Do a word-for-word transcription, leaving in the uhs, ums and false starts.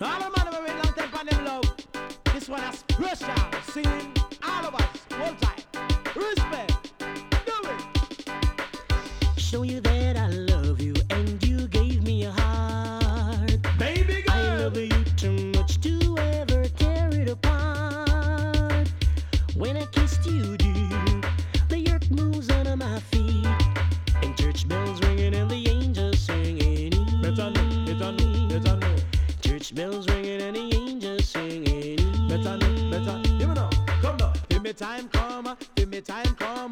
All the man who wait long time for them love. This one is special. Singing all of us. Hold tight. Respect. Do it. Show you that I love you and you gave me a heart. Baby girl. I love you too much to ever tear it apart. When I kissed you, dear, the earth moves under my feet, and church bells ringing and the angels singing. Better know, better know, better know. Church bells ringing and the angels singing. Better know, better. Give me now. Come now. Feel me time come. Feel me time come.